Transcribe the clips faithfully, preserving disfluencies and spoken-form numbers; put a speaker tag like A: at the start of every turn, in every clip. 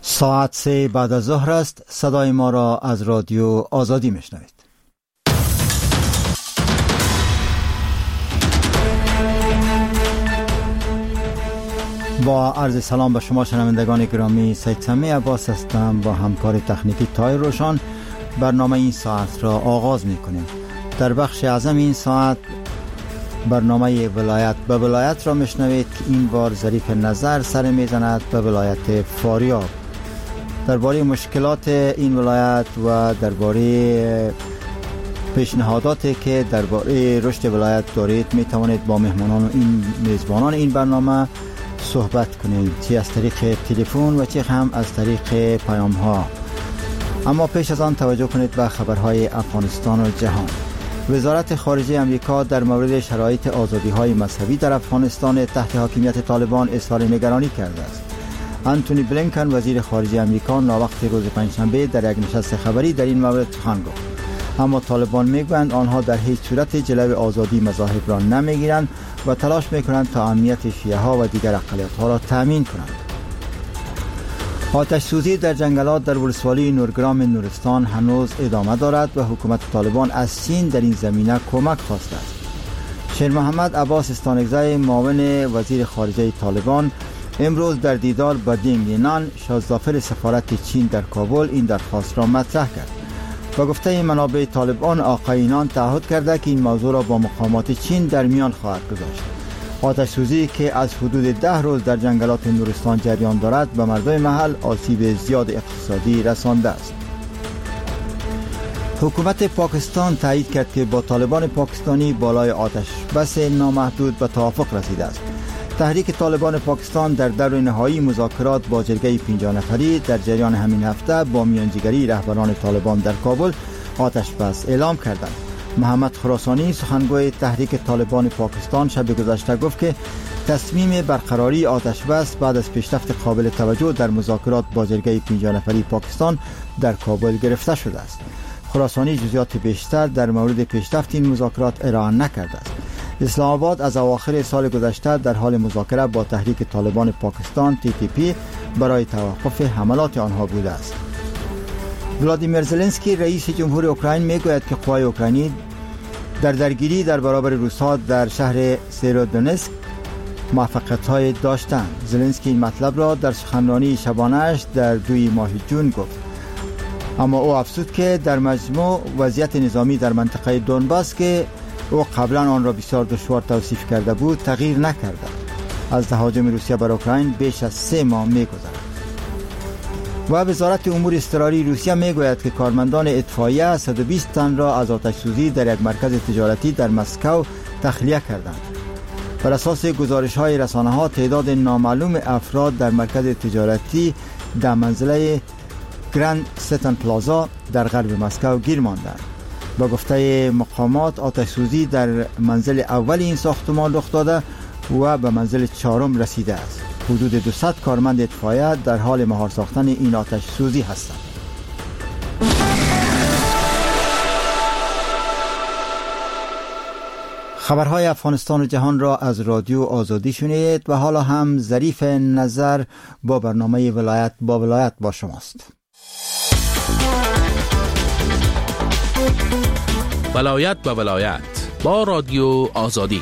A: ساعت سه بعد از ظهر است. صدای ما را از رادیو آزادی میشنوید. با عرض سلام به شما شنوندگان گرامی، سید سمی عباس هستم. با همکار تکنیکی تایر روشان برنامه این ساعت را آغاز میکنیم. در بخش اعظم این ساعت برنامه ولایت به ولایت را میشنوید که این بار ظریف نظر سر میزند به ولایت فاریاب. درباره مشکلات این ولایت و درباره پیشنهاداتی که درباره رشد ولایت دارید می توانید با مهمانان و این میزبانان این برنامه صحبت کنید، چه از طریق تلفن و چه هم از طریق پیام ها. اما پیش از آن توجه کنید به خبرهای افغانستان و جهان. وزارت خارجه امریکا در مورد شرایط آزادی‌های مذهبی در افغانستان تحت حاکمیت طالبان اظهار نگرانی کرده است. انتونی بلینکن وزیر خارجه امریکا ناوقت روز پنجشنبه در یک نشست خبری در این مورد سخن گفت. اما طالبان میگویند آنها در هیچ صورت جلوی آزادی مذاهب را نمیگیرند و تلاش میکنند تا امنیت شیعه ها و دیگر اقلیت ها را تامین کنند. آتش سوزی در جنگلات در ولسوالی نورگرام نورستان هنوز ادامه دارد و حکومت طالبان از چین در این زمینه کمک خواسته است. شیر محمد عباس استانگزی معاون وزیر خارجه طالبان امروز در دیدار با دینگ لینان شازدافر سفارت چین در کابل این درخواست را مطرح کرد و گفته منابع طالبان آقای اینان تعهد کرده که این موضوع را با مقامات چین در میان خواهد گذاشت. آتش سوزی که از حدود ده روز در جنگلات نورستان جریان دارد به مردم محل آسیب زیاد اقتصادی رسانده است. حکومت پاکستان تایید کرد که با طالبان پاکستانی بالای آتش بس نامحدود به توافق رسیده است. تحریک طالبان پاکستان در دور نهایی مذاکرات با جرگه پنجاه نفری در جریان همین هفته با میانجیگری رهبران طالبان در کابل آتش بس اعلام کردند. محمد خراسانی سخنگوی تحریک طالبان پاکستان شب گذشته گفت که تصمیم برقراری آتش بس بعد از پیشرفت قابل توجه در مذاکرات با جرگه پنجاه نفری پاکستان در کابل گرفته شده است. خراسانی جزئیات بیشتر در مورد پیشرفت این مذاکرات ارائه نکرده است. اسلام آباد از اواخر سال گذشته در حال مذاکره با تحریک طالبان پاکستان تی تی پی برای توقف حملات آنها بوده است. ولادیمیر زلنسکی رئیس جمهور اوکراین میگوید که قوای اوکراینی در درگیری در برابر روس‌ها در شهر سیرودونسک موفقیت‌های داشتند. زلنسکی این مطلب را در سخنرانی شبانه‌اش در دوی ماه جون گفت. اما او افزود که در مجموع وضعیت نظامی در منطقه دونباس که او قبلا آن را بسیار دشوار توصیف کرده بود تغییر نکرده. از تهاجم روسیه بر اوکراین بیش از سه ماه می‌گذرد. و وزارت امور اضطراری روسیه میگوید که کارمندان اطفائیه صد و بیست تن را از آتش سوزی در یک مرکز تجارتی در مسکو تخلیه کردند. بر اساس گزارش‌های رسانه‌ها تعداد نامعلوم افراد در مرکز تجارتی در منزله گراند ستن پلازا در غرب مسکو گیر ماندند. با گفته مقامات آتش سوزی در منزل اول این ساختمان رخ داده و به منزل چهارم رسیده است. حدود دویست کارمند اطفائیه در حال مهار ساختن این آتش سوزی هستند. خبرهای افغانستان و جهان را از رادیو آزادی شنیدید و حالا هم ظریف نظر با برنامه ولایت با ولایت با شماست.
B: ولایت با ولایت با رادیو آزادی.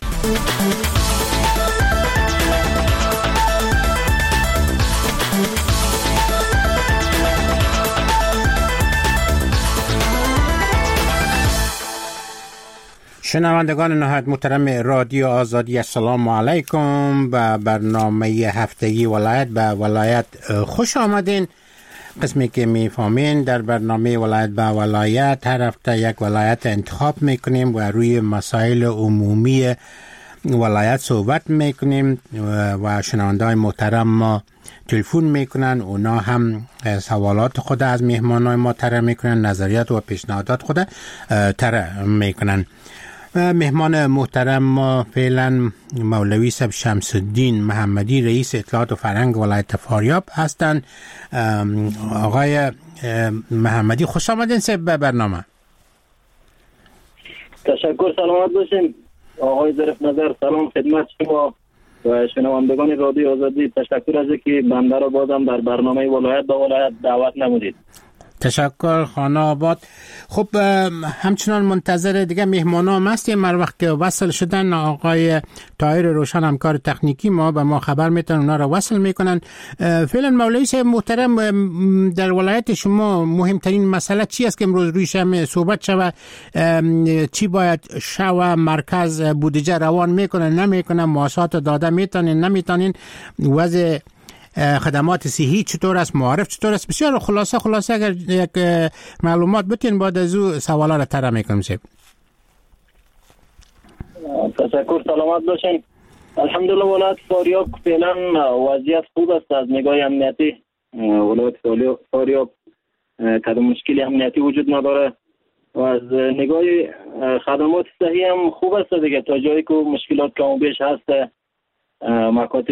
C: شنوندگان نهایت محترم رادیو آزادی، السلام علیکم. به برنامه هفتگی ولایت به ولایت خوش آمدین. قسمی که میفهمین در برنامه ولایت به ولایت هر هفته یک ولایت انتخاب میکنیم و روی مسائل عمومی ولایت صحبت میکنیم و شنونده‌های محترم ما تلفن میکنن، اونا هم سوالات خود از مهمانای ما طرح میکنن، نظریات و پیشنهادات خود طرح میکنن. مهمان محترم ما فعلا مولوی صاحب شمس الدین محمدی رئیس اطلاعات و فرهنگ ولایت فاریاب هستند. آقای محمدی خوش آمدین به برنامه.
D: تشکر، سلامت باشین. آقای ظریف نظر سلام خدمت شما و شنوندگان رادیو آزادی تشکر از که بنده را بازم در برنامه ولایت به ولایت دعوت نمودید.
C: تشکر خانه آباد. خب همچنان منتظر دیگه مهمانان هستیم. هر وقت که وصل شدن آقای طاهر روشن همکار تکنیکی ما به ما خبر میتونن، اونا را وصل میکنن. فعلا مولوی صاحب محترم، در ولایت شما مهمترین مسئله چی است که امروز رویش هم صحبت شود؟ چی باید شوه؟ مرکز بودجه روان میکنه نمیکنه؟ مؤسسات داده میتونین نمیتونین؟ وضع خدمات صحی چطور است؟ معارف چطور است؟ بسیار خلاصه خلاصه اگر یک معلومات بتین بعد از او سوالا را طرح میکنم. سیب
D: تشکر، سلامت باشین. الحمدلله ولایت فاریاب فعلا وضعیت خوب است. از نگاه امنیتی ولایت فاریاب کدام مشکلی امنیتی وجود نداره و از نگاه خدمات صحی هم خوب است دیگه. تا جایی که مشکلات کم و بیش هست مکاتب